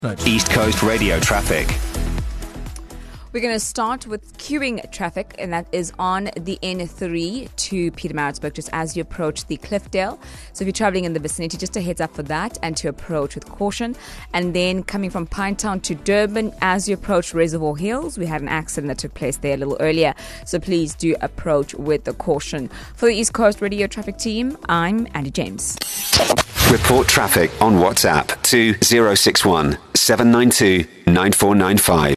East Coast Radio traffic. We're going to start with queuing traffic, and that is on the N3 to Pietermaritzburg, just as you approach the Cliffdale. So if you're traveling in the vicinity, just a heads up for that and to approach with caution. And then coming from Pinetown to Durban, as you approach Reservoir Hills, we had an accident that took place there a little earlier. So please do approach with the caution. For the East Coast Radio traffic team, I'm Andy James. Report traffic on WhatsApp to 061 792 9495.